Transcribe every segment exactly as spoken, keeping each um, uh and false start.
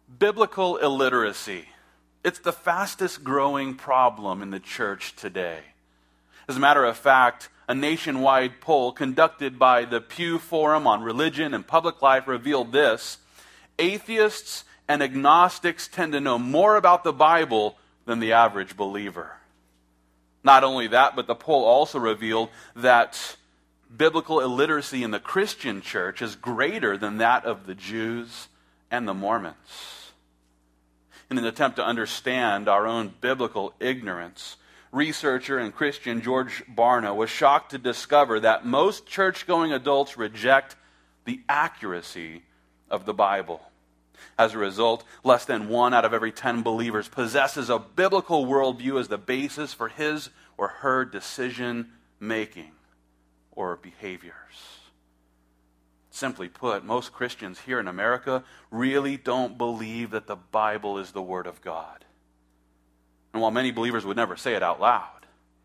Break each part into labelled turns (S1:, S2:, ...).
S1: Biblical illiteracy. It's the fastest growing problem in the church today. As a matter of fact, a nationwide poll conducted by the Pew Forum on Religion and Public Life revealed this: atheists and agnostics tend to know more about the Bible than the average believer. Not only that, but the poll also revealed that biblical illiteracy in the Christian church is greater than that of the Jews and the Mormons. In an attempt to understand our own biblical ignorance, researcher and Christian George Barna was shocked to discover that most church-going adults reject the accuracy of the Bible. As a result, less than one out of every ten believers possesses a biblical worldview as the basis for his or her decision-making or behaviors. Simply put, most Christians here in America really don't believe that the Bible is the Word of God. And while many believers would never say it out loud,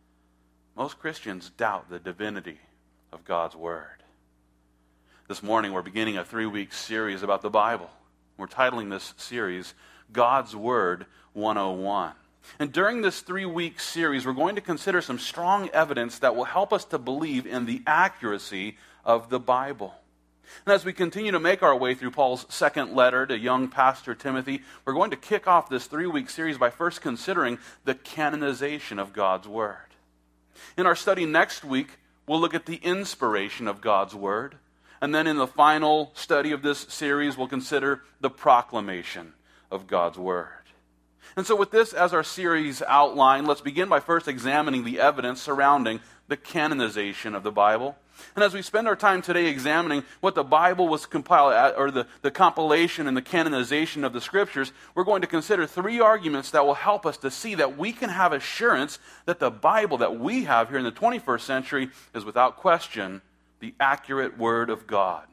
S1: most Christians doubt the divinity of God's Word. This morning we're beginning a three-week series about the Bible. We're titling this series, God's Word one oh one. And during this three-week series, we're going to consider some strong evidence that will help us to believe in the accuracy of the Bible. And as we continue to make our way through Paul's second letter to young pastor Timothy, we're going to kick off this three-week series by first considering the canonization of God's Word. In our study next week, we'll look at the inspiration of God's Word. And then in the final study of this series, we'll consider the proclamation of God's Word. And so with this as our series outline, let's begin by first examining the evidence surrounding the canonization of the Bible. And as we spend our time today examining what the Bible was compiled, or the, the compilation and the canonization of the Scriptures, we're going to consider three arguments that will help us to see that we can have assurance that the Bible that we have here in the twenty-first century is without question the accurate Word of God.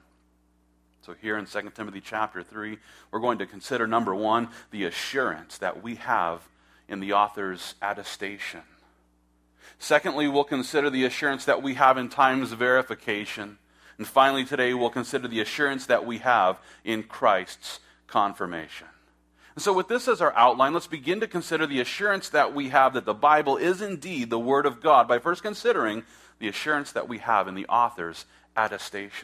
S1: So here in Second Timothy chapter three, we're going to consider, number one, the assurance that we have in the author's attestation. Secondly, we'll consider the assurance that we have in time's verification. And finally today, we'll consider the assurance that we have in Christ's confirmation. And so with this as our outline, let's begin to consider the assurance that we have that the Bible is indeed the Word of God by first considering the assurance that we have in the author's attestation.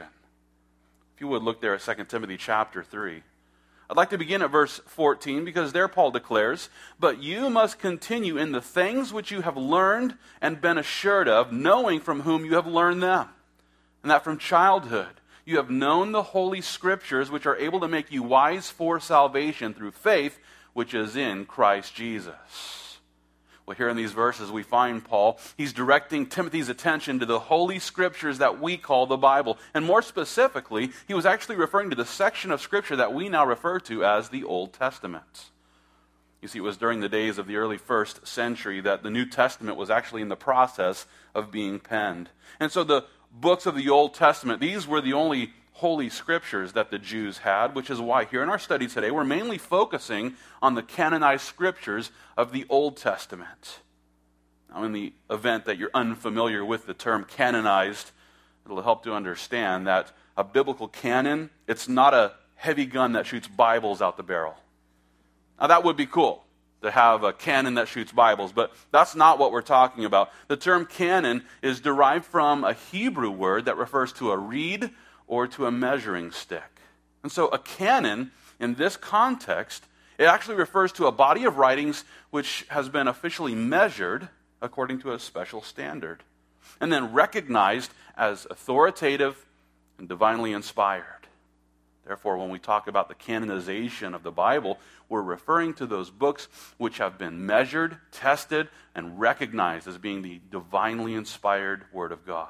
S1: If you would look there at Second Timothy chapter three. I'd like to begin at verse fourteen because there Paul declares, "But you must continue in the things which you have learned and been assured of, knowing from whom you have learned them, and that from childhood you have known the Holy Scriptures, which are able to make you wise for salvation through faith, which is in Christ Jesus." Well, here in these verses we find Paul, he's directing Timothy's attention to the Holy Scriptures that we call the Bible. And more specifically, he was actually referring to the section of Scripture that we now refer to as the Old Testament. You see, it was during the days of the early first century that the New Testament was actually in the process of being penned. And so the books of the Old Testament, these were the only Holy Scriptures that the Jews had, which is why here in our study today we're mainly focusing on the canonized Scriptures of the Old Testament. Now, in the event that you're unfamiliar with the term canonized, it'll help to understand that a biblical canon, it's not a heavy gun that shoots Bibles out the barrel. Now, that would be cool to have a cannon that shoots Bibles, but that's not what we're talking about. The term canon is derived from a Hebrew word that refers to a reed or to a measuring stick. And so a canon, in this context, it actually refers to a body of writings which has been officially measured according to a special standard, and then recognized as authoritative and divinely inspired. Therefore, when we talk about the canonization of the Bible, we're referring to those books which have been measured, tested, and recognized as being the divinely inspired Word of God.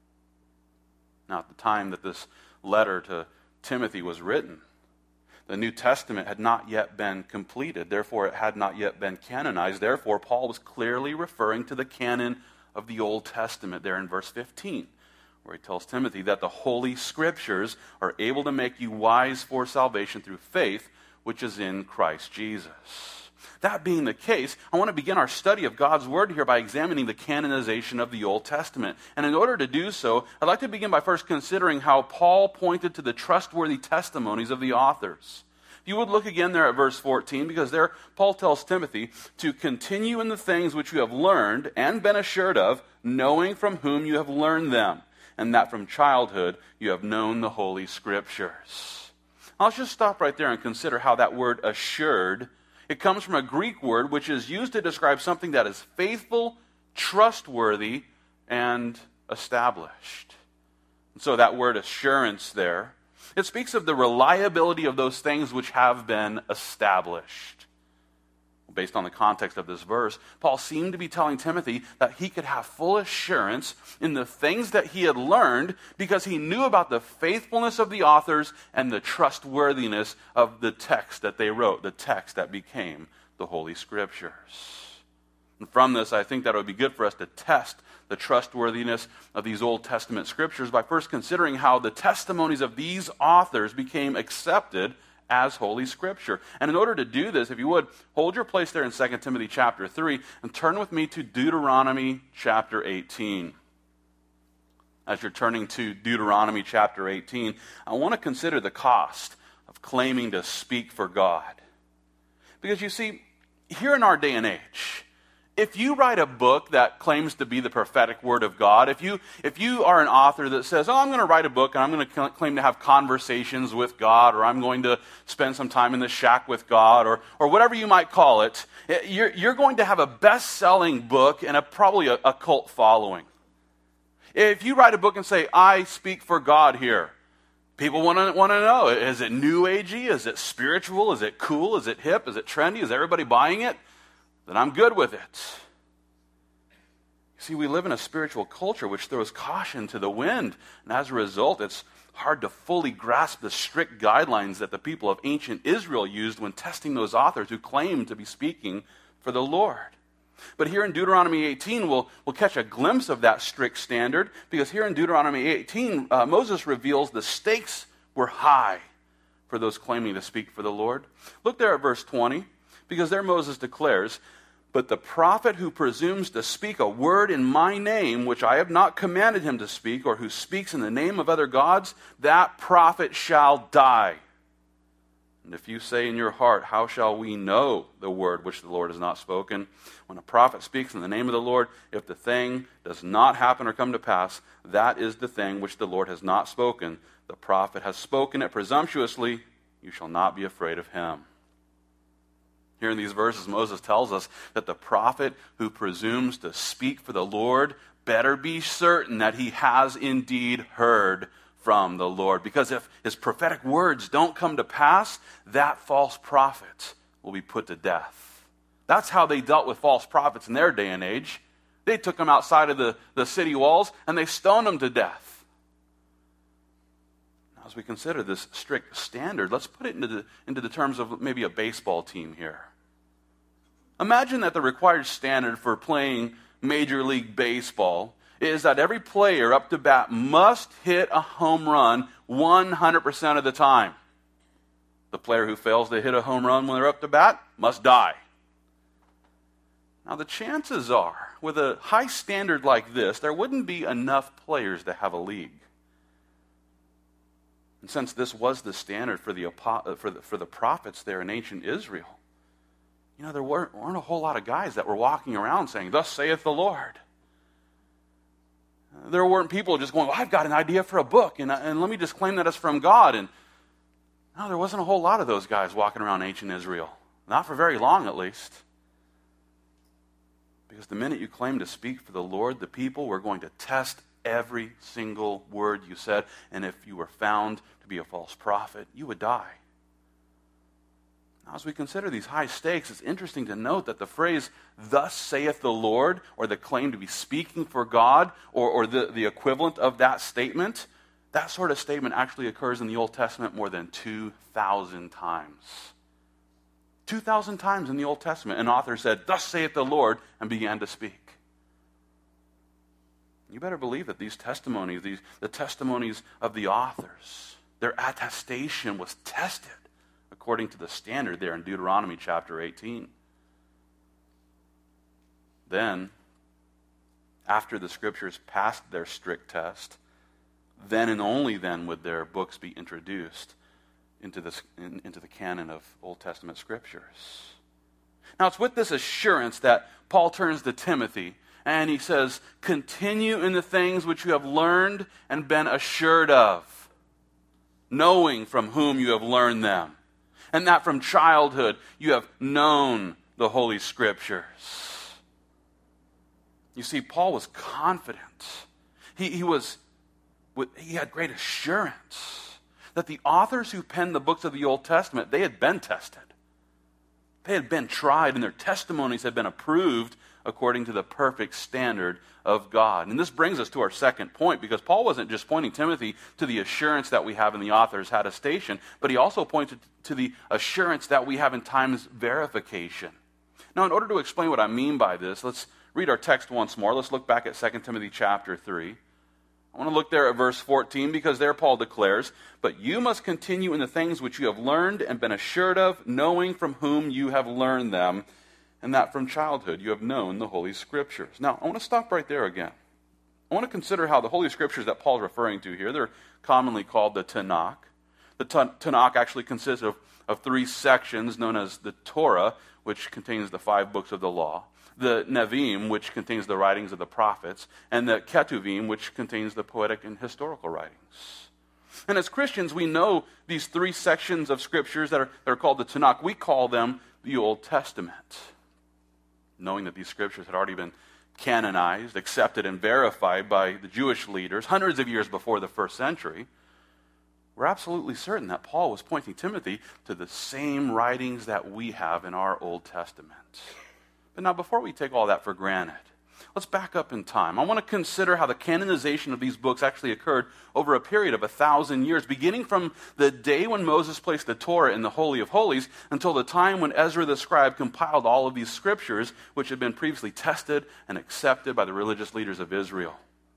S1: Now, at the time that this letter to Timothy was written, the New Testament had not yet been completed. Therefore, it had not yet been canonized. Therefore, Paul was clearly referring to the canon of the Old Testament there in verse fifteen, where he tells Timothy that the Holy Scriptures are able to make you wise for salvation through faith, which is in Christ Jesus. That being the case, I want to begin our study of God's Word here by examining the canonization of the Old Testament. And in order to do so, I'd like to begin by first considering how Paul pointed to the trustworthy testimonies of the authors. If you would look again there at verse fourteen, because there Paul tells Timothy to continue in the things which you have learned and been assured of, knowing from whom you have learned them, and that from childhood you have known the Holy Scriptures. Now, let's just stop right there and consider how that word assured, it comes from a Greek word which is used to describe something that is faithful, trustworthy, and established. And so that word assurance there, it speaks of the reliability of those things which have been established. Based on the context of this verse, Paul seemed to be telling Timothy that he could have full assurance in the things that he had learned because he knew about the faithfulness of the authors and the trustworthiness of the text that they wrote, the text that became the Holy Scriptures. And from this, I think that it would be good for us to test the trustworthiness of these Old Testament Scriptures by first considering how the testimonies of these authors became accepted as Holy Scripture. And in order to do this, if you would, hold your place there in Second Timothy chapter three and turn with me to Deuteronomy chapter eighteen. As you're turning to Deuteronomy chapter eighteen, I want to consider the cost of claiming to speak for God. Because you see, here in our day and age, if you write a book that claims to be the prophetic word of God, if you if you are an author that says, oh, I'm going to write a book and I'm going to claim to have conversations with God, or I'm going to spend some time in the shack with God, or or whatever you might call it, you're, you're going to have a best-selling book and a, probably a, a cult following. If you write a book and say, I speak for God here, people want to want to know, is it new agey? Is it spiritual? Is it cool? Is it hip? Is it trendy? Is everybody buying it? Then I'm good with it. You see, we live in a spiritual culture which throws caution to the wind, and as a result, it's hard to fully grasp the strict guidelines that the people of ancient Israel used when testing those authors who claimed to be speaking for the Lord. But here in Deuteronomy eighteen, we'll, we'll catch a glimpse of that strict standard, because here in Deuteronomy eighteen, uh, Moses reveals the stakes were high for those claiming to speak for the Lord. Look there at verse twenty, because there Moses declares, but the prophet who presumes to speak a word in my name, which I have not commanded him to speak, or who speaks in the name of other gods, that prophet shall die. And if you say in your heart, how shall we know the word which the Lord has not spoken? When a prophet speaks in the name of the Lord, if the thing does not happen or come to pass, that is the thing which the Lord has not spoken. The prophet has spoken it presumptuously. You shall not be afraid of him. Here in these verses, Moses tells us that the prophet who presumes to speak for the Lord better be certain that he has indeed heard from the Lord. Because if his prophetic words don't come to pass, that false prophet will be put to death. That's how they dealt with false prophets in their day and age. They took them outside of the, the city walls and they stoned them to death. Now, as we consider this strict standard, let's put it into the, into the terms of maybe a baseball team here. Imagine that the required standard for playing Major League Baseball is that every player up to bat must hit a home run one hundred percent of the time. The player who fails to hit a home run when they're up to bat must die. Now, the chances are, with a high standard like this, there wouldn't be enough players to have a league. And since this was the standard for the, for the, for the prophets there in ancient Israel, you know, there weren't, weren't a whole lot of guys that were walking around saying, thus saith the Lord. There weren't people just going, well, I've got an idea for a book, and, and let me just claim that it's from God. And no, there wasn't a whole lot of those guys walking around ancient Israel. Not for very long, at least. Because the minute you claim to speak for the Lord, the people were going to test every single word you said. And if you were found to be a false prophet, you would die. Now, as we consider these high stakes, it's interesting to note that the phrase, thus saith the Lord, or the claim to be speaking for God, or, or the, the equivalent of that statement, that sort of statement actually occurs in the Old Testament more than two thousand times. two thousand times in the Old Testament, an author said, thus saith the Lord, and began to speak. You better believe that these testimonies, these, the testimonies of the authors, their attestation was tested according to the standard there in Deuteronomy chapter eighteen. Then, after the Scriptures passed their strict test, then and only then would their books be introduced into, this, in, into the canon of Old Testament scriptures. Now, it's with this assurance that Paul turns to Timothy and he says, continue in the things which you have learned and been assured of, knowing from whom you have learned them, and that from childhood you have known the Holy Scriptures. You see, Paul was confident. He, he, was, he had great assurance that the authors who penned the books of the Old Testament, they had been tested. They had been tried, and their testimonies had been approved according to the perfect standard of God. And this brings us to our second point, because Paul wasn't just pointing Timothy to the assurance that we have in the author's attestation, but he also pointed to the assurance that we have in time's verification. Now, in order to explain what I mean by this, let's read our text once more. Let's look back at Second Timothy chapter three. I want to look there at verse fourteen, because there Paul declares, "But you must continue in the things which you have learned and been assured of, knowing from whom you have learned them, and that from childhood you have known the Holy Scriptures." Now, I want to stop right there again. I want to consider how the Holy Scriptures that Paul's referring to here, they're commonly called the Tanakh. The Tanakh actually consists of, of three sections known as the Torah, which contains the five books of the law, the Nevi'im, which contains the writings of the prophets, and the Ketuvim, which contains the poetic and historical writings. And as Christians, we know these three sections of Scriptures that are, that are called the Tanakh. We call them the Old Testament. Knowing that these Scriptures had already been canonized, accepted, and verified by the Jewish leaders hundreds of years before the first century, we're absolutely certain that Paul was pointing Timothy to the same writings that we have in our Old Testament. But now, before we take all that for granted, let's back up in time. I want to consider how the canonization of these books actually occurred over a period of a thousand years, beginning from the day when Moses placed the Torah in the Holy of Holies until the time when Ezra the scribe compiled all of these scriptures, which had been previously tested and accepted by the religious leaders of Israel.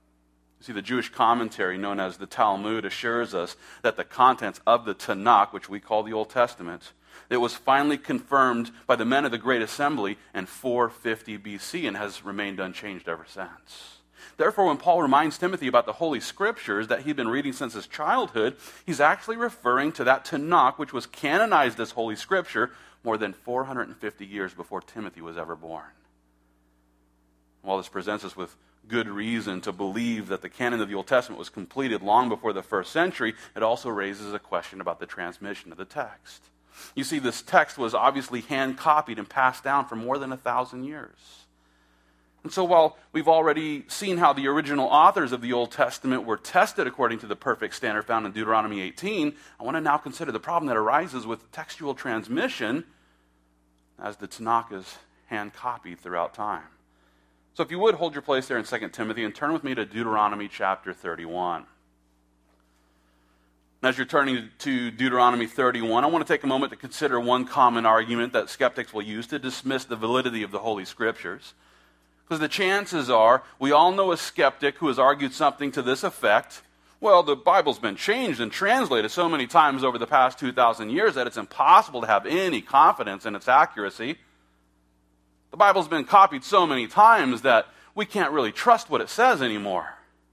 S1: You see, the Jewish commentary known as the Talmud assures us that the contents of the Tanakh, which we call the Old Testament, it was finally confirmed by the men of the Great Assembly in four fifty B C and has remained unchanged ever since. Therefore, when Paul reminds Timothy about the Holy Scriptures that he'd been reading since his childhood, he's actually referring to that Tanakh, which was canonized as Holy Scripture more than four hundred fifty years before Timothy was ever born. While this presents us with good reason to believe that the canon of the Old Testament was completed long before the first century, it also raises a question about the transmission of the text. You see, this text was obviously hand-copied and passed down for more than a thousand years. And so while we've already seen how the original authors of the Old Testament were tested according to the perfect standard found in Deuteronomy eighteen, I want to now consider the problem that arises with textual transmission as the Tanakh is hand-copied throughout time. So if you would, hold your place there in Second Timothy and turn with me to Deuteronomy chapter thirty-one. As you're turning to Deuteronomy thirty-one, I want to take a moment to consider one common argument that skeptics will use to dismiss the validity of the Holy Scriptures. Because the chances are, we all know a skeptic who has argued something to this effect: well, the Bible's been changed and translated so many times over the past two thousand years that it's impossible to have any confidence in its accuracy. The Bible's been copied so many times that we can't really trust what it says anymore.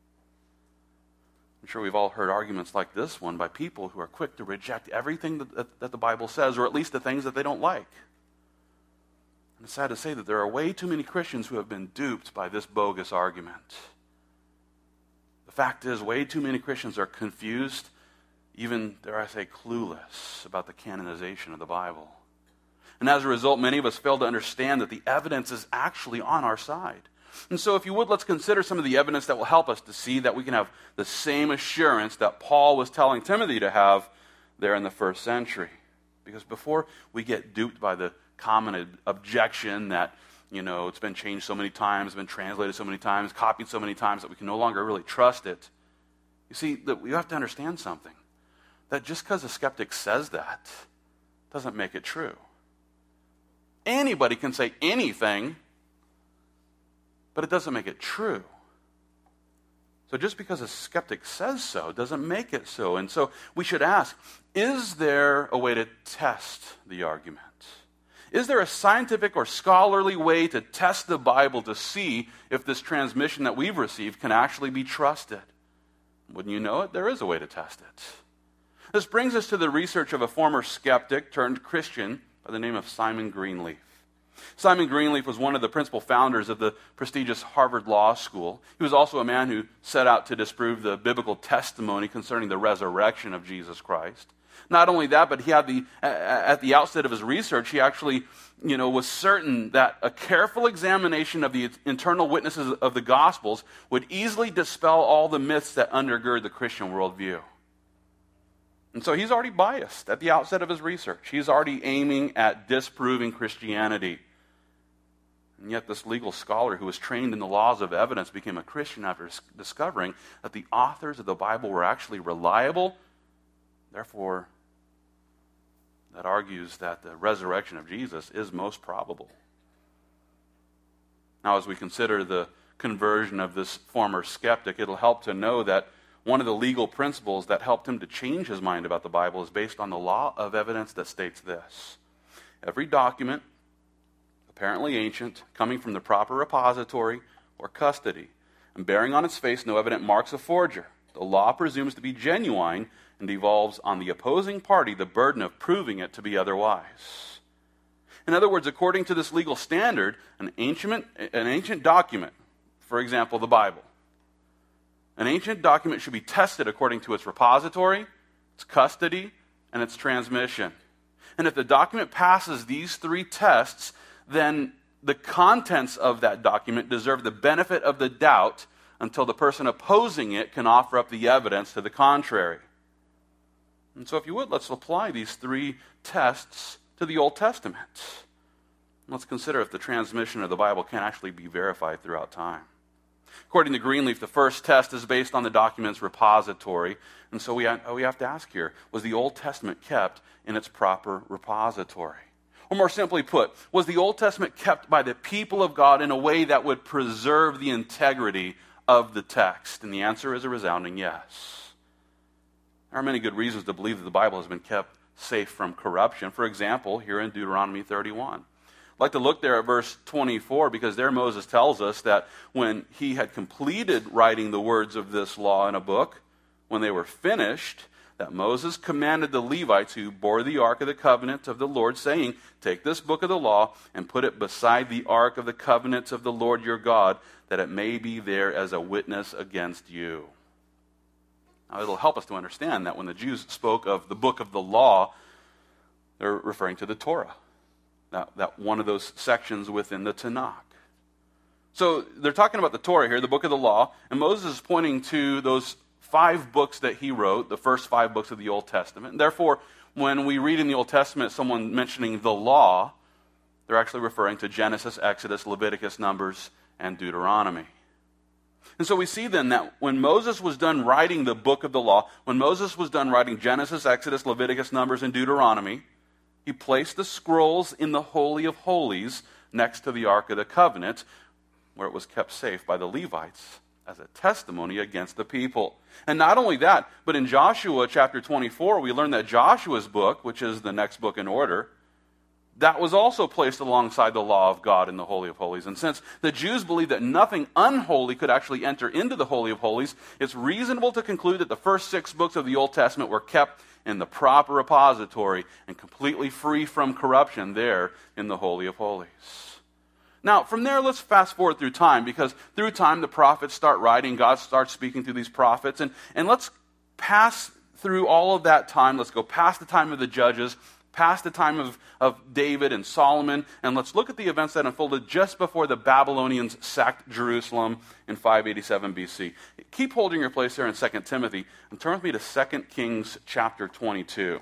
S1: I'm sure we've all heard arguments like this one by people who are quick to reject everything that, that, that the Bible says, or at least the things that they don't like. And it's sad to say that there are way too many Christians who have been duped by this bogus argument. The fact is, way too many Christians are confused, even, dare I say, clueless about the canonization of the Bible. And as a result, many of us fail to understand that the evidence is actually on our side. And so if you would, let's consider some of the evidence that will help us to see that we can have the same assurance that Paul was telling Timothy to have there in the first century. Because before we get duped by the common objection that, you know, it's been changed so many times, been translated so many times, copied so many times that we can no longer really trust it, you see, that we have to understand something. That just because a skeptic says that doesn't make it true. Anybody can say anything, but it doesn't make it true. So just because a skeptic says so doesn't make it so. And so we should ask, is there a way to test the argument? Is there a scientific or scholarly way to test the Bible to see if this transmission that we've received can actually be trusted? Wouldn't you know it? There is a way to test it. This brings us to the research of a former skeptic turned Christian by the name of Simon Greenleaf. Simon Greenleaf was one of the principal founders of the prestigious Harvard Law School. He was also a man who set out to disprove the biblical testimony concerning the resurrection of Jesus Christ. Not only that, but he had the at the outset of his research, he actually, you know, was certain that a careful examination of the internal witnesses of the Gospels would easily dispel all the myths that undergird the Christian worldview. And so he's already biased at the outset of his research. He's already aiming at disproving Christianity. And yet this legal scholar who was trained in the laws of evidence became a Christian after discovering that the authors of the Bible were actually reliable. Therefore, that argues that the resurrection of Jesus is most probable. Now, as we consider the conversion of this former skeptic, it'll help to know that one of the legal principles that helped him to change his mind about the Bible is based on the law of evidence that states this: every document, apparently ancient, coming from the proper repository or custody, and bearing on its face no evident marks of forger, the law presumes to be genuine and devolves on the opposing party the burden of proving it to be otherwise. In other words, according to this legal standard, an ancient, an ancient document, for example, the Bible, an ancient document should be tested according to its repository, its custody, and its transmission. And if the document passes these three tests, then the contents of that document deserve the benefit of the doubt until the person opposing it can offer up the evidence to the contrary. And so if you would, let's apply these three tests to the Old Testament. Let's consider if the transmission of the Bible can actually be verified throughout time. According to Greenleaf, the first test is based on the document's repository. And so we have, we have to ask here, was the Old Testament kept in its proper repository? Or more simply put, was the Old Testament kept by the people of God in a way that would preserve the integrity of the text? And the answer is a resounding yes. There are many good reasons to believe that the Bible has been kept safe from corruption. For example, here in Deuteronomy thirty-one. I'd like to look there at verse twenty-four, because there Moses tells us that when he had completed writing the words of this law in a book, when they were finished, that Moses commanded the Levites who bore the ark of the covenant of the Lord, saying, "Take this book of the law and put it beside the ark of the covenant of the Lord your God, that it may be there as a witness against you." Now, it'll help us to understand that when the Jews spoke of the book of the law, they're referring to the Torah. That, that one of those sections within the Tanakh. So they're talking about the Torah here, the book of the law, and Moses is pointing to those five books that he wrote, the first five books of the Old Testament. And therefore, when we read in the Old Testament someone mentioning the law, they're actually referring to Genesis, Exodus, Leviticus, Numbers, and Deuteronomy. And so we see then that when Moses was done writing the book of the law, when Moses was done writing Genesis, Exodus, Leviticus, Numbers, and Deuteronomy, he placed the scrolls in the Holy of Holies next to the Ark of the Covenant, where it was kept safe by the Levites as a testimony against the people. And not only that, but in Joshua chapter twenty-four, we learn that Joshua's book, which is the next book in order, that was also placed alongside the law of God in the Holy of Holies. And since the Jews believed that nothing unholy could actually enter into the Holy of Holies, it's reasonable to conclude that the first six books of the Old Testament were kept in the proper repository and completely free from corruption there in the Holy of Holies. Now, from there, let's fast forward through time, because through time the prophets start writing, God starts speaking through these prophets, and, and let's pass through all of that time. Let's go past the time of the judges, past the time of, of David and Solomon, and let's look at the events that unfolded just before the Babylonians sacked Jerusalem in five eighty-seven B C. Keep holding your place there in Second Timothy, and turn with me to Second Kings chapter twenty-two.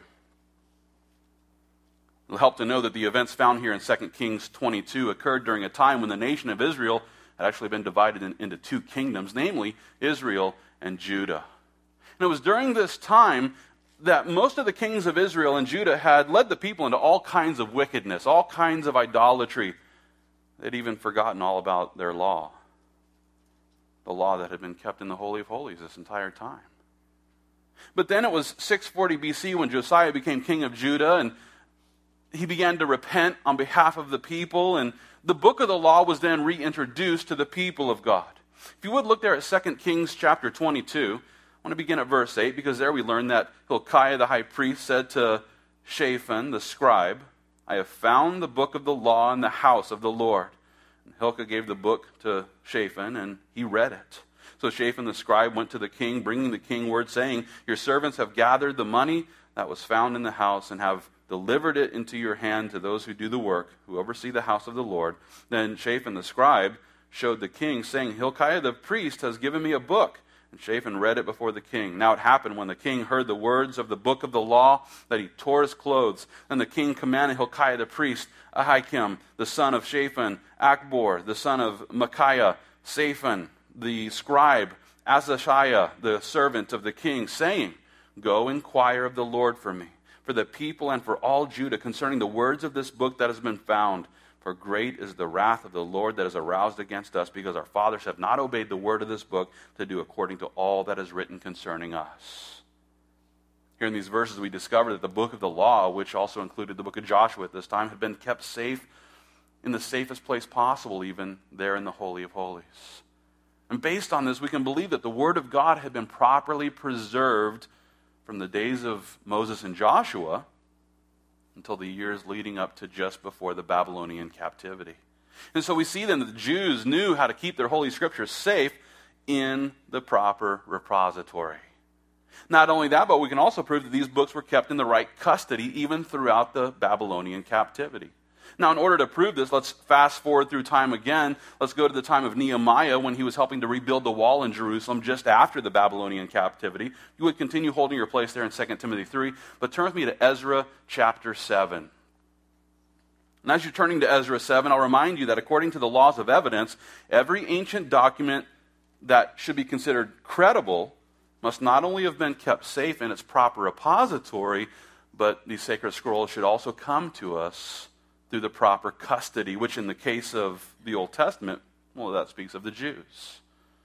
S1: It'll help to know that the events found here in Second Kings twenty-two occurred during a time when the nation of Israel had actually been divided in, into two kingdoms, namely Israel and Judah. And it was during this time that most of the kings of Israel and Judah had led the people into all kinds of wickedness, all kinds of idolatry. They'd even forgotten all about their law, the law that had been kept in the Holy of Holies this entire time. But then it was six forty B C when Josiah became king of Judah, and he began to repent on behalf of the people, and the book of the law was then reintroduced to the people of God. If you would look there at Second Kings chapter twenty-two, I want to begin at verse eight, because there we learn that Hilkiah the high priest said to Shaphan the scribe, I have found the book of the law in the house of the Lord. And Hilkiah gave the book to Shaphan, and he read it. So Shaphan the scribe went to the king, bringing the king word, saying, your servants have gathered the money that was found in the house, and have delivered it into your hand to those who do the work, who oversee the house of the Lord. Then Shaphan the scribe showed the king, saying, Hilkiah the priest has given me a book. And Shaphan read it before the king. Now it happened, when the king heard the words of the book of the law, that he tore his clothes. And the king commanded Hilkiah the priest, Ahikam, the son of Shaphan, Akbor, the son of Micaiah, Shaphan, the scribe, Azashiah, the servant of the king, saying, go inquire of the Lord for me, for the people and for all Judah, concerning the words of this book that has been found. For great is the wrath of the Lord that is aroused against us, because our fathers have not obeyed the word of this book to do according to all that is written concerning us. Here in these verses we discover that the book of the law, which also included the book of Joshua at this time, had been kept safe in the safest place possible, even there in the Holy of Holies. And based on this, we can believe that the word of God had been properly preserved from the days of Moses and Joshua until the years leading up to just before the Babylonian captivity. And so we see then that the Jews knew how to keep their Holy Scriptures safe in the proper repository. Not only that, but we can also prove that these books were kept in the right custody even throughout the Babylonian captivity. Now, in order to prove this, let's fast forward through time again. Let's go to the time of Nehemiah, when he was helping to rebuild the wall in Jerusalem just after the Babylonian captivity. You would continue holding your place there in Second Timothy three, but turn with me to Ezra chapter seven. And as you're turning to Ezra seven, I'll remind you that according to the laws of evidence, every ancient document that should be considered credible must not only have been kept safe in its proper repository, but these sacred scrolls should also come to us through the proper custody, which in the case of the Old Testament, well, that speaks of the Jews.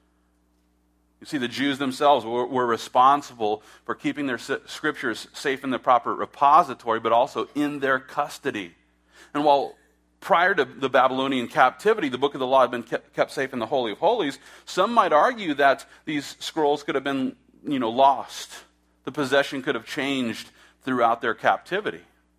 S1: You see, the Jews themselves were, were responsible for keeping their scriptures safe in the proper repository, but also in their custody. And while prior to the Babylonian captivity, the book of the law had been kept, kept safe in the Holy of Holies, some might argue that these scrolls could have been, you know, lost. The possession could have changed throughout their captivity.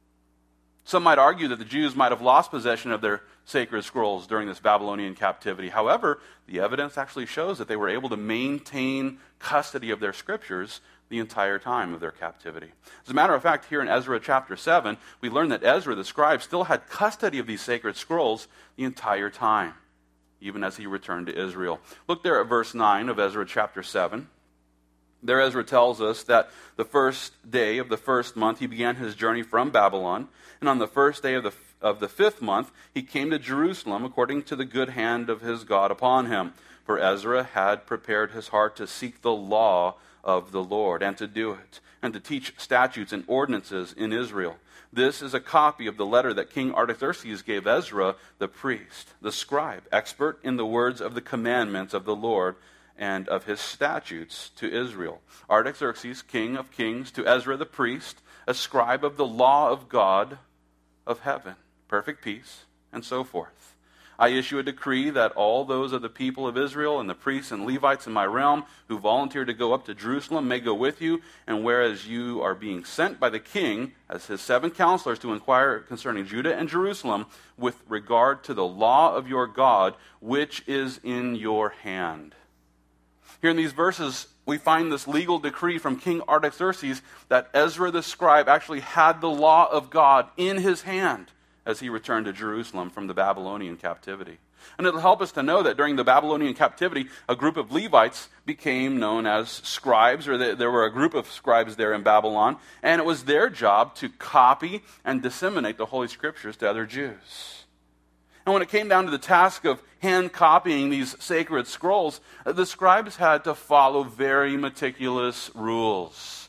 S1: Some might argue that the Jews might have lost possession of their sacred scrolls during this Babylonian captivity. However, the evidence actually shows that they were able to maintain custody of their scriptures the entire time of their captivity. As a matter of fact, here in Ezra chapter seven, we learn that Ezra the scribe still had custody of these sacred scrolls the entire time, even as he returned to Israel. Look there at verse nine of Ezra chapter seven. There Ezra tells us that the first day of the first month he began his journey from Babylon, and on the first day of the of the fifth month he came to Jerusalem according to the good hand of his God upon him. For Ezra had prepared his heart to seek the law of the Lord and to do it, and to teach statutes and ordinances in Israel. This is a copy of the letter that King Artaxerxes gave Ezra the priest, the scribe, expert in the words of the commandments of the Lord and of his statutes to Israel. Artaxerxes, king of kings, to Ezra the priest, a scribe of the law of God of heaven, perfect peace, and so forth. I issue a decree that all those of the people of Israel and the priests and Levites in my realm who volunteer to go up to Jerusalem may go with you, and whereas you are being sent by the king as his seven counselors to inquire concerning Judah and Jerusalem with regard to the law of your God, which is in your hand. Here in these verses, we find this legal decree from King Artaxerxes that Ezra the scribe actually had the law of God in his hand as he returned to Jerusalem from the Babylonian captivity. And it'll help us to know that during the Babylonian captivity, a group of Levites became known as scribes, or there were a group of scribes there in Babylon, and it was their job to copy and disseminate the Holy Scriptures to other Jews. And when it came down to the task of hand copying these sacred scrolls, the scribes had to follow very meticulous rules.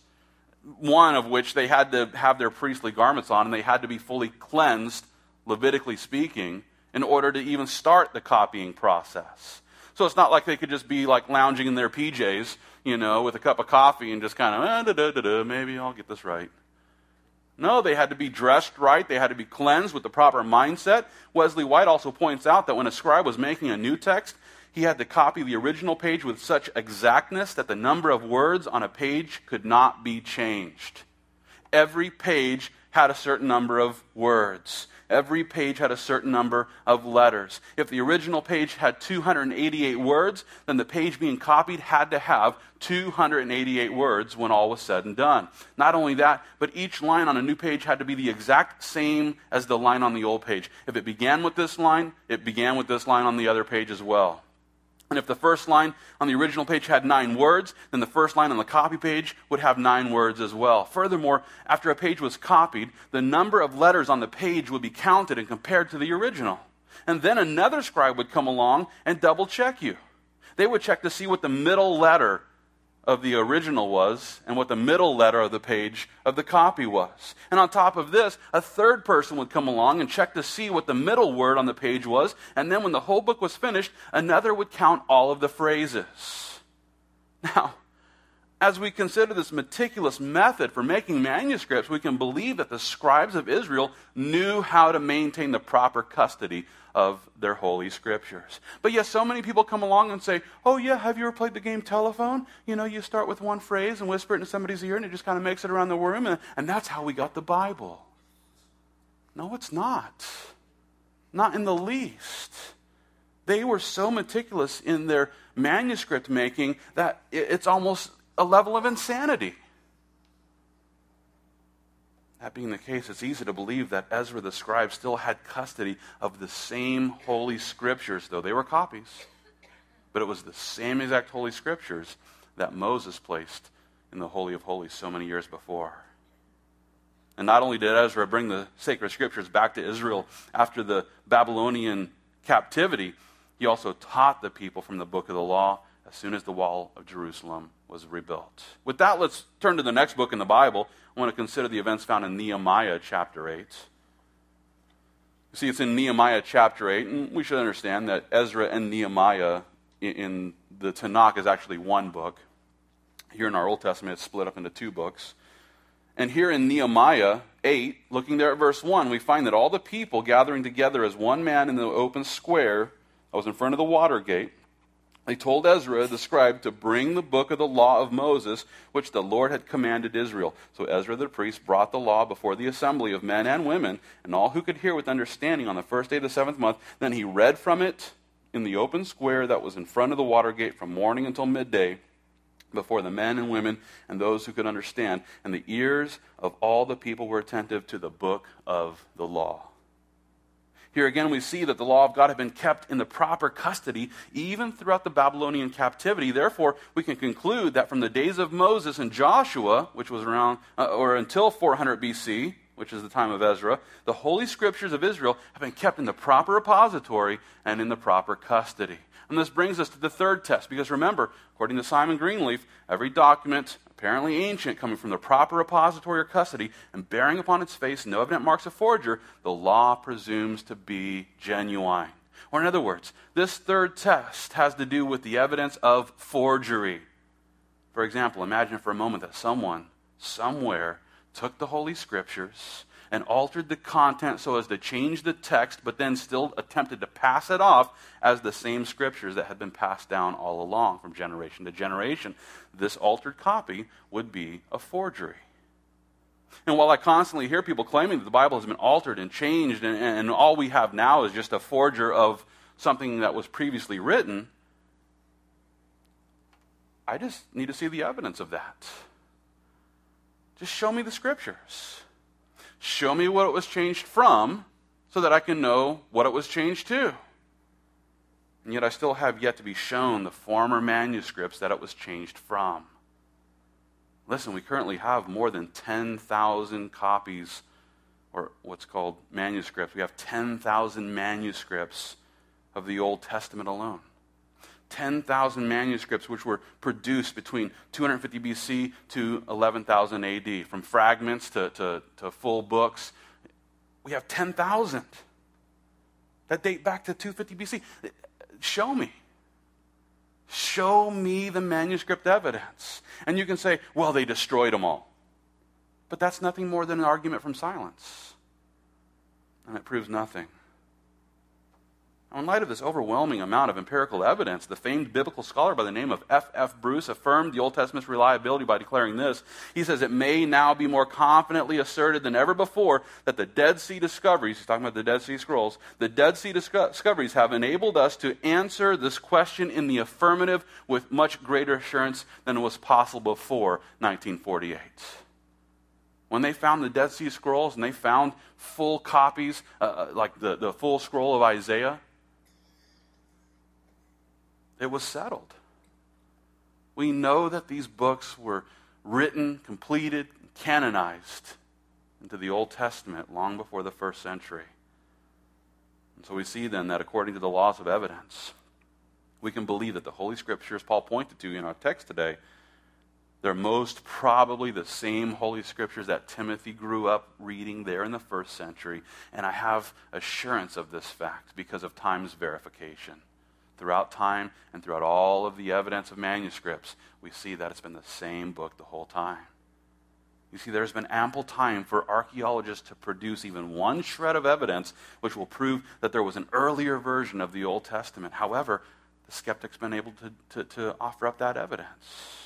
S1: One of which they had to have their priestly garments on, and they had to be fully cleansed, Levitically speaking, in order to even start the copying process. So it's not like they could just be like lounging in their P Js, you know, with a cup of coffee and just kind of, ah, da, da, da, da, maybe I'll get this right. No, they had to be dressed right. They had to be cleansed with the proper mindset. Wesley White also points out that when a scribe was making a new text, he had to copy the original page with such exactness that the number of words on a page could not be changed. Every page had a certain number of words. Every page had a certain number of letters. If the original page had two hundred eighty-eight words, then the page being copied had to have two hundred eighty-eight words when all was said and done. Not only that, but each line on a new page had to be the exact same as the line on the old page. If it began with this line, it began with this line on the other page as well. And if the first line on the original page had nine words, then the first line on the copy page would have nine words as well. Furthermore, after a page was copied, the number of letters on the page would be counted and compared to the original. And then another scribe would come along and double check you. They would check to see what the middle letter of the original was and what the middle letter of the page of the copy was. And on top of this, a third person would come along and check to see what the middle word on the page was, and then when the whole book was finished, another would count all of the phrases. Now, as we consider this meticulous method for making manuscripts, we can believe that the scribes of Israel knew how to maintain the proper custody of their holy scriptures. But yes, so many people come along and say, oh yeah, have you ever played the game telephone? You know, you start with one phrase and whisper it into somebody's ear and it just kind of makes it around the room, and, and that's how we got the Bible. No, it's not. Not in the least. They were so meticulous in their manuscript making that it's almost a level of insanity. That being the case, it's easy to believe that Ezra the scribe still had custody of the same holy scriptures, though they were copies. But it was the same exact holy scriptures that Moses placed in the Holy of Holies so many years before. And not only did Ezra bring the sacred scriptures back to Israel after the Babylonian captivity, he also taught the people from the book of the law as soon as the wall of Jerusalem was rebuilt. With that, let's turn to the next book in the Bible. I want to consider the events found in Nehemiah chapter eight. You see, it's in Nehemiah chapter eight, and we should understand that Ezra and Nehemiah in the Tanakh is actually one book. Here in our Old Testament, it's split up into two books. And here in Nehemiah eight, looking there at verse one, we find that all the people gathering together as one man in the open square that was in front of the water gate, they told Ezra the scribe to bring the book of the law of Moses, which the Lord had commanded Israel. So Ezra the priest brought the law before the assembly of men and women, and all who could hear with understanding on the first day of the seventh month. Then he read from it in the open square that was in front of the water gate from morning until midday, before the men and women and those who could understand. And the ears of all the people were attentive to the book of the law. Here again we see that the law of God had been kept in the proper custody even throughout the Babylonian captivity. Therefore, we can conclude that from the days of Moses and Joshua, which was around uh, or until four hundred B C, which is the time of Ezra, the holy scriptures of Israel have been kept in the proper repository and in the proper custody. And this brings us to the third test, because remember, according to Simon Greenleaf, every document, apparently ancient, coming from the proper repository or custody and bearing upon its face no evident marks of forger, the law presumes to be genuine. Or in other words, this third test has to do with the evidence of forgery. For example, imagine for a moment that someone, somewhere, took the Holy Scriptures and altered the content so as to change the text, but then still attempted to pass it off as the same Scriptures that had been passed down all along from generation to generation. This altered copy would be a forgery. And while I constantly hear people claiming that the Bible has been altered and changed, and, and all we have now is just a forger of something that was previously written, I just need to see the evidence of that. Just show me the Scriptures. Show me what it was changed from so that I can know what it was changed to. And yet I still have yet to be shown the former manuscripts that it was changed from. Listen, we currently have more than ten thousand copies, or what's called manuscripts. We have ten thousand manuscripts of the Old Testament alone. ten thousand manuscripts which were produced between two hundred fifty B C to eleven thousand A D. From fragments to, to, to full books. We have ten thousand that date back to two hundred fifty B C. Show me. Show me the manuscript evidence. And you can say, well, they destroyed them all. But that's nothing more than an argument from silence. And it proves nothing. Now, in light of this overwhelming amount of empirical evidence, the famed biblical scholar by the name of F F Bruce affirmed the Old Testament's reliability by declaring this. He says, it may now be more confidently asserted than ever before that the Dead Sea discoveries, he's talking about the Dead Sea Scrolls, the Dead Sea disco- discoveries have enabled us to answer this question in the affirmative with much greater assurance than was possible before nineteen forty-eight. When they found the Dead Sea Scrolls and they found full copies, uh, like the, the full scroll of Isaiah, it was settled. We know that these books were written, completed, canonized into the Old Testament long before the first century. And so we see then that according to the laws of evidence, we can believe that the Holy Scriptures Paul pointed to in our text today, they're most probably the same Holy Scriptures that Timothy grew up reading there in the first century. And I have assurance of this fact because of time's verification. Throughout time and throughout all of the evidence of manuscripts, we see that it's been the same book the whole time. You see, there's been ample time for archaeologists to produce even one shred of evidence which will prove that there was an earlier version of the Old Testament. However, the skeptic's been able to, to, to offer up that evidence.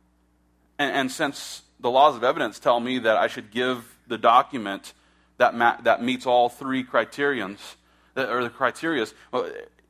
S1: And, and since the laws of evidence tell me that I should give the document that ma- that meets all three criterions, or the criterias, well,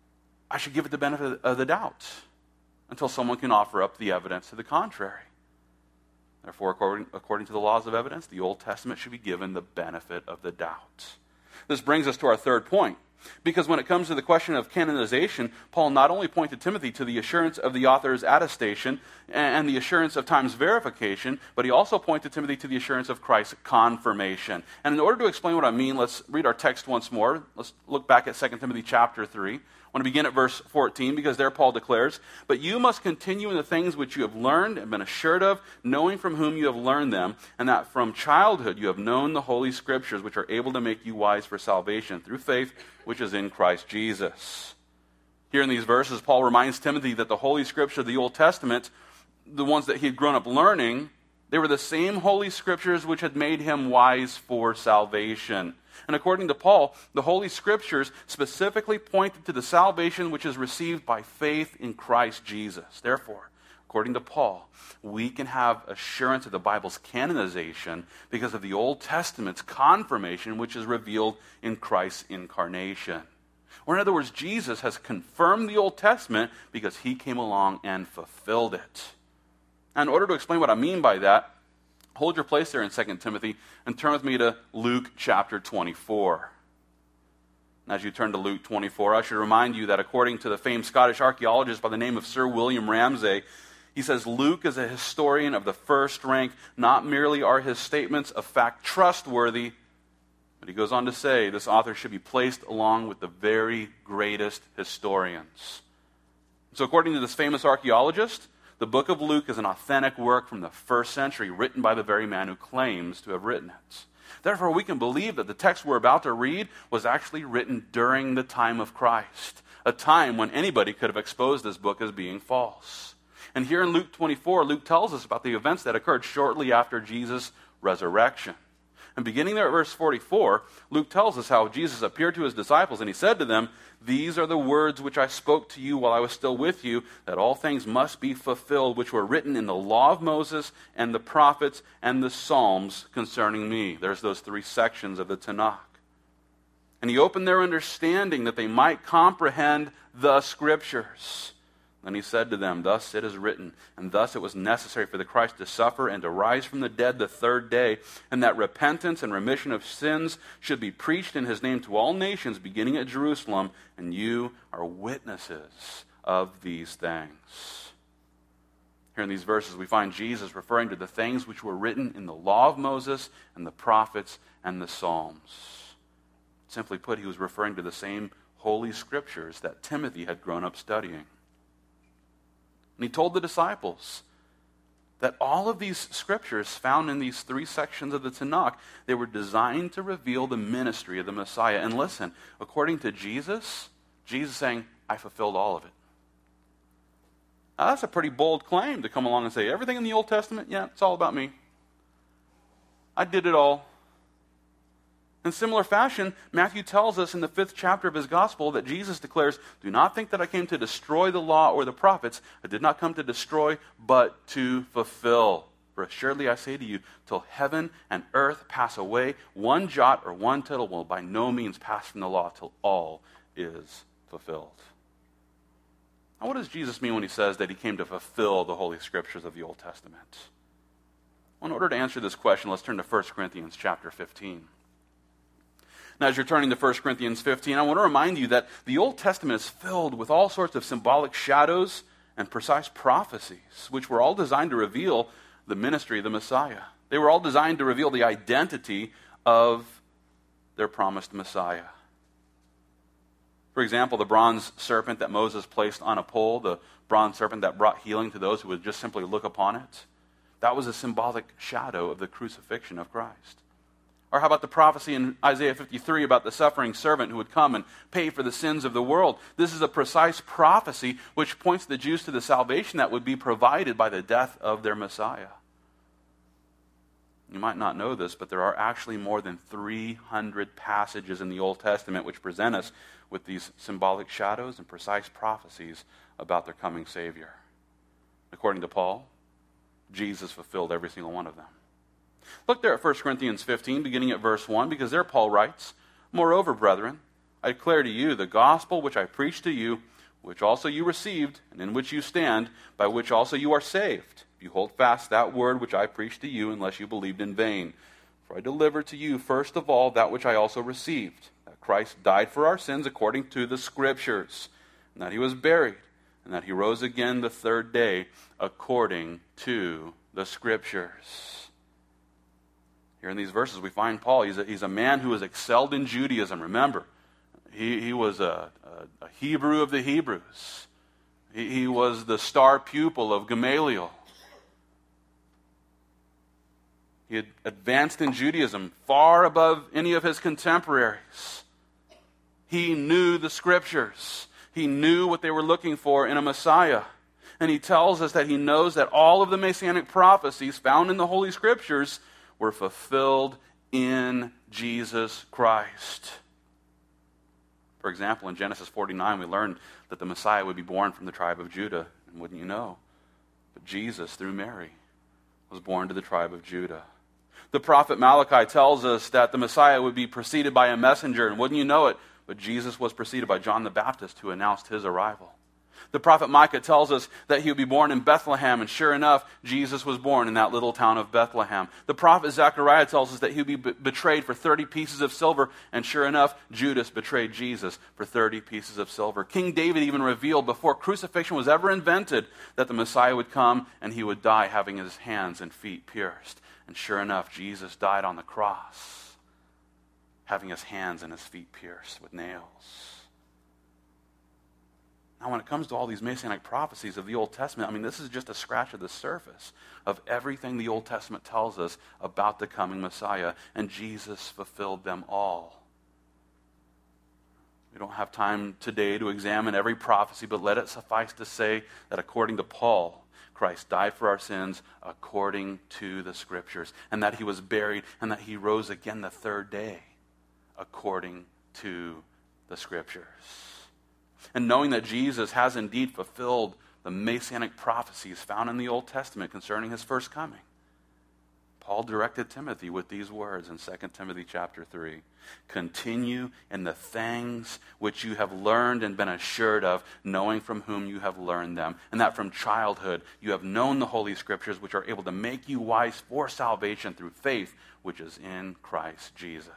S1: I should give it the benefit of the doubt until someone can offer up the evidence to the contrary. Therefore, according, according to the laws of evidence, the Old Testament should be given the benefit of the doubt. This brings us to our third point. Because when it comes to the question of canonization, Paul not only pointed Timothy to the assurance of the author's attestation and the assurance of time's verification, but he also pointed Timothy to the assurance of Christ's confirmation. And in order to explain what I mean, let's read our text once more. Let's look back at Second Timothy chapter three. I want to begin at verse fourteen, because there Paul declares, "But you must continue in the things which you have learned and been assured of, knowing from whom you have learned them, and that from childhood you have known the Holy Scriptures, which are able to make you wise for salvation through faith, which is in Christ Jesus." Here in these verses, Paul reminds Timothy that the Holy Scriptures of the Old Testament, the ones that he had grown up learning, they were the same Holy Scriptures which had made him wise for salvation. And according to Paul, the Holy Scriptures specifically pointed to the salvation which is received by faith in Christ Jesus. Therefore, according to Paul, we can have assurance of the Bible's canonization because of the Old Testament's confirmation, which is revealed in Christ's incarnation. Or in other words, Jesus has confirmed the Old Testament because he came along and fulfilled it. Now, in order to explain what I mean by that, hold your place there in Second Timothy and turn with me to Luke chapter twenty-four. As you turn to Luke twenty-four, I should remind you that according to the famed Scottish archaeologist by the name of Sir William Ramsay, he says Luke is a historian of the first rank. Not merely are his statements of fact trustworthy, but he goes on to say this author should be placed along with the very greatest historians. So according to this famous archaeologist, the book of Luke is an authentic work from the first century, written by the very man who claims to have written it. Therefore, we can believe that the text we're about to read was actually written during the time of Christ, a time when anybody could have exposed this book as being false. And here in Luke twenty-four, Luke tells us about the events that occurred shortly after Jesus' resurrection. And beginning there at verse forty-four, Luke tells us how Jesus appeared to his disciples, and he said to them, "These are the words which I spoke to you while I was still with you, that all things must be fulfilled, which were written in the law of Moses and the prophets and the Psalms concerning me." There's those three sections of the Tanakh. And he opened their understanding that they might comprehend the Scriptures. Then he said to them, "Thus it is written, and thus it was necessary for the Christ to suffer and to rise from the dead the third day, and that repentance and remission of sins should be preached in his name to all nations, beginning at Jerusalem, and you are witnesses of these things." Here in these verses, we find Jesus referring to the things which were written in the law of Moses and the prophets and the Psalms. Simply put, he was referring to the same holy Scriptures that Timothy had grown up studying. And he told the disciples that all of these scriptures found in these three sections of the Tanakh, they were designed to reveal the ministry of the Messiah. And listen, according to Jesus, Jesus saying, "I fulfilled all of it." Now, that's a pretty bold claim to come along and say, everything in the Old Testament, yeah, it's all about me. I did it all. In similar fashion, Matthew tells us in the fifth chapter of his gospel that Jesus declares, do not think that I came to destroy the law or the prophets. I did not come to destroy, but to fulfill. For assuredly I say to you, till heaven and earth pass away, one jot or one tittle will by no means pass from the law till all is fulfilled. Now, what does Jesus mean when he says that he came to fulfill the Holy Scriptures of the Old Testament? Well, in order to answer this question, let's turn to First Corinthians chapter fifteen. Now, as you're turning to First Corinthians fifteen, I want to remind you that the Old Testament is filled with all sorts of symbolic shadows and precise prophecies, which were all designed to reveal the ministry of the Messiah. They were all designed to reveal the identity of their promised Messiah. For example, the bronze serpent that Moses placed on a pole, the bronze serpent that brought healing to those who would just simply look upon it, that was a symbolic shadow of the crucifixion of Christ. Or how about the prophecy in Isaiah fifty-three about the suffering servant who would come and pay for the sins of the world? This is a precise prophecy which points the Jews to the salvation that would be provided by the death of their Messiah. You might not know this, but there are actually more than three hundred passages in the Old Testament which present us with these symbolic shadows and precise prophecies about their coming Savior. According to Paul, Jesus fulfilled every single one of them. Look there at First Corinthians fifteen, beginning at verse one, because there Paul writes, moreover, brethren, I declare to you the gospel which I preached to you, which also you received, and in which you stand, by which also you are saved. If you hold fast that word which I preached to you, unless you believed in vain. For I delivered to you first of all that which I also received, that Christ died for our sins according to the Scriptures, and that he was buried, and that he rose again the third day according to the Scriptures. Here in these verses we find Paul. He's a, he's a man who has excelled in Judaism. Remember, he, he was a, a, a Hebrew of the Hebrews. He, he was the star pupil of Gamaliel. He had advanced in Judaism far above any of his contemporaries. He knew the Scriptures. He knew what they were looking for in a Messiah. And he tells us that he knows that all of the Messianic prophecies found in the Holy Scriptures were fulfilled in Jesus Christ. For example, in Genesis forty-nine, we learned that the Messiah would be born from the tribe of Judah. And wouldn't you know? But Jesus, through Mary, was born to the tribe of Judah. The prophet Malachi tells us that the Messiah would be preceded by a messenger. And wouldn't you know it? But Jesus was preceded by John the Baptist, who announced his arrival. The prophet Micah tells us that he would be born in Bethlehem, and sure enough, Jesus was born in that little town of Bethlehem. The prophet Zechariah tells us that he would be b- betrayed for thirty pieces of silver, and sure enough, Judas betrayed Jesus for thirty pieces of silver. King David even revealed before crucifixion was ever invented that the Messiah would come and he would die having his hands and feet pierced. And sure enough, Jesus died on the cross, having his hands and his feet pierced with nails. Now, when it comes to all these Messianic prophecies of the Old Testament, I mean, this is just a scratch of the surface of everything the Old Testament tells us about the coming Messiah, and Jesus fulfilled them all. We don't have time today to examine every prophecy, but let it suffice to say that according to Paul, Christ died for our sins according to the Scriptures, and that he was buried, and that he rose again the third day according to the Scriptures. And knowing that Jesus has indeed fulfilled the Messianic prophecies found in the Old Testament concerning his first coming, Paul directed Timothy with these words in Second Timothy chapter three. Continue in the things which you have learned and been assured of, knowing from whom you have learned them, and that from childhood you have known the Holy Scriptures, which are able to make you wise for salvation through faith, which is in Christ Jesus.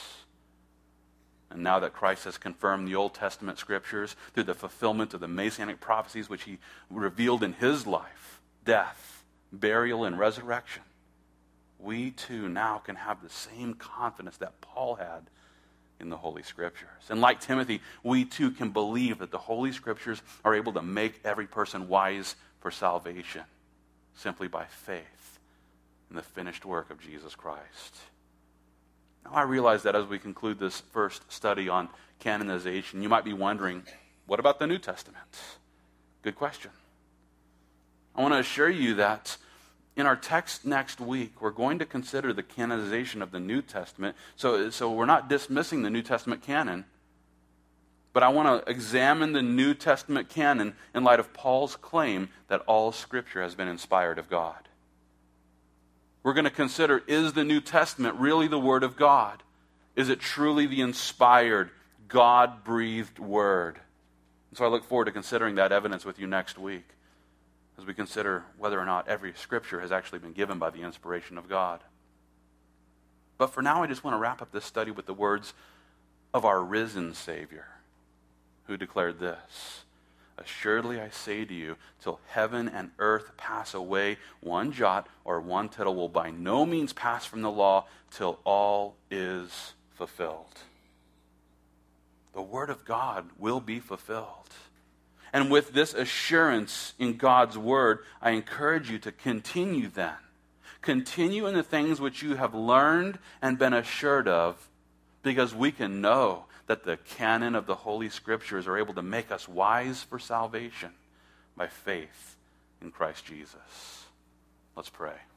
S1: And now that Christ has confirmed the Old Testament Scriptures through the fulfillment of the Messianic prophecies which he revealed in his life, death, burial, and resurrection, we too now can have the same confidence that Paul had in the Holy Scriptures. And like Timothy, we too can believe that the Holy Scriptures are able to make every person wise for salvation simply by faith in the finished work of Jesus Christ. Now, I realize that as we conclude this first study on canonization, you might be wondering, what about the New Testament? Good question. I want to assure you that in our text next week, we're going to consider the canonization of the New Testament. So, so we're not dismissing the New Testament canon, but I want to examine the New Testament canon in light of Paul's claim that all Scripture has been inspired of God. We're going to consider, is the New Testament really the Word of God? Is it truly the inspired, God-breathed Word? And so I look forward to considering that evidence with you next week as we consider whether or not every Scripture has actually been given by the inspiration of God. But for now, I just want to wrap up this study with the words of our risen Savior, who declared this: "Assuredly I say to you, till heaven and earth pass away, one jot or one tittle will by no means pass from the law till all is fulfilled." The Word of God will be fulfilled. And with this assurance in God's Word, I encourage you to continue then. Continue in the things which you have learned and been assured of, because we can know that the canon of the Holy Scriptures are able to make us wise for salvation by faith in Christ Jesus. Let's pray.